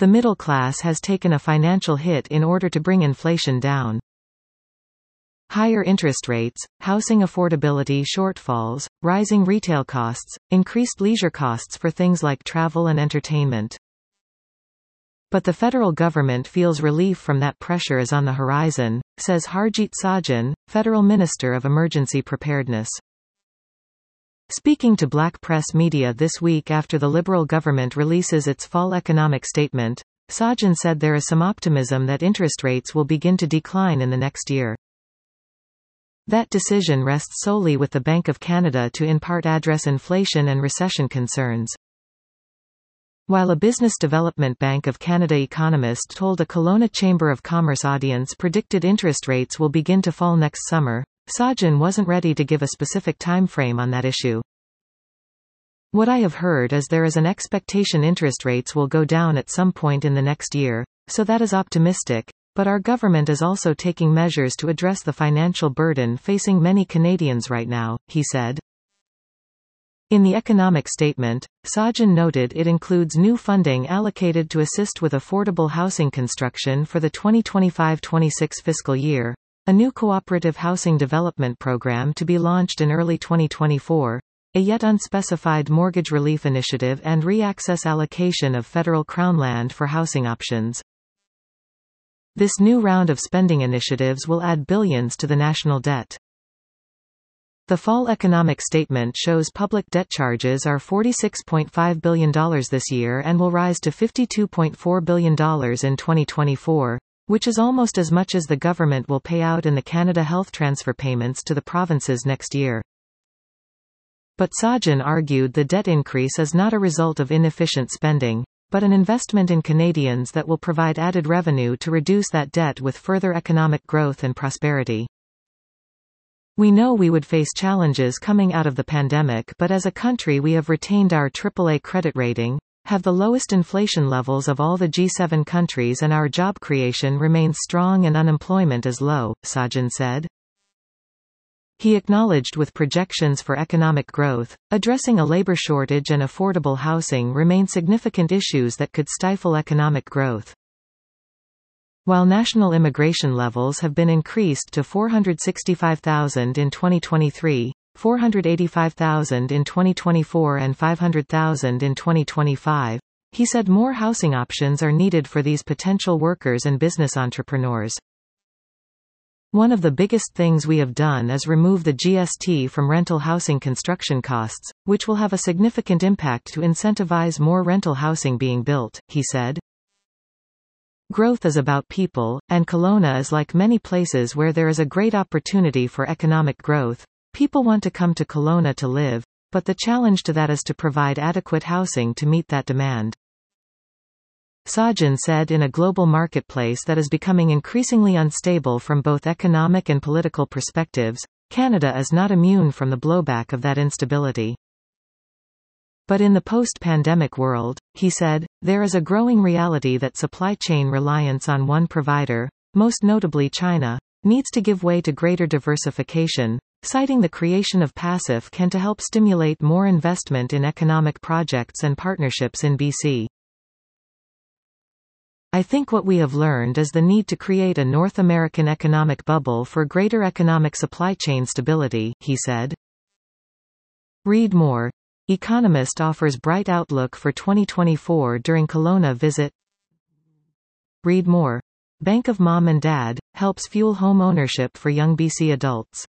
The middle class has taken a financial hit in order to bring inflation down. Higher interest rates, housing affordability shortfalls, rising retail costs, increased leisure costs for things like travel and entertainment. But the federal government feels relief from that pressure is on the horizon, says Harjit Sajjan, Federal Minister of Emergency Preparedness. Speaking to black press media this week after the Liberal government releases its fall economic statement, Sajjan said there is some optimism that interest rates will begin to decline in the next year. That decision rests solely with the Bank of Canada to in part address inflation and recession concerns. While a Business Development Bank of Canada economist told a Kelowna Chamber of Commerce audience predicted interest rates will begin to fall next summer, Sajjan wasn't ready to give a specific time frame on that issue. What I have heard is there is an expectation interest rates will go down at some point in the next year, so that is optimistic, but our government is also taking measures to address the financial burden facing many Canadians right now, he said. In the economic statement, Sajjan noted it includes new funding allocated to assist with affordable housing construction for the 2025-26 fiscal year, a new cooperative housing development program to be launched in early 2024, a yet unspecified mortgage relief initiative and re-access allocation of federal crown land for housing options. This new round of spending initiatives will add billions to the national debt. The fall economic statement shows public debt charges are $46.5 billion this year and will rise to $52.4 billion in 2024, which is almost as much as the government will pay out in the Canada Health transfer payments to the provinces next year. But Sajjan argued the debt increase is not a result of inefficient spending, but an investment in Canadians that will provide added revenue to reduce that debt with further economic growth and prosperity. We know we would face challenges coming out of the pandemic, but as a country we have retained our AAA credit rating, have the lowest inflation levels of all the G7 countries, and our job creation remains strong and unemployment is low, Sajjan said. He acknowledged with projections for economic growth, addressing a labor shortage and affordable housing remain significant issues that could stifle economic growth. While national immigration levels have been increased to 465,000 in 2023, 485,000 in 2024 and 500,000 in 2025, he said more housing options are needed for these potential workers and business entrepreneurs. One of the biggest things we have done is remove the GST from rental housing construction costs, which will have a significant impact to incentivize more rental housing being built, he said. Growth is about people, and Kelowna is like many places where there is a great opportunity for economic growth. People want to come to Kelowna to live, but the challenge to that is to provide adequate housing to meet that demand. Sajjan said in a global marketplace that is becoming increasingly unstable from both economic and political perspectives, Canada is not immune from the blowback of that instability. But in the post-pandemic world, he said, there is a growing reality that supply chain reliance on one provider, most notably China, needs to give way to greater diversification, citing the creation of PASIF can to help stimulate more investment in economic projects and partnerships in BC. I think what we have learned is the need to create a North American economic bubble for greater economic supply chain stability, he said. Read more. Economist offers bright outlook for 2024 during Kelowna visit. Read more. Bank of Mom and Dad helps fuel home ownership for young BC adults.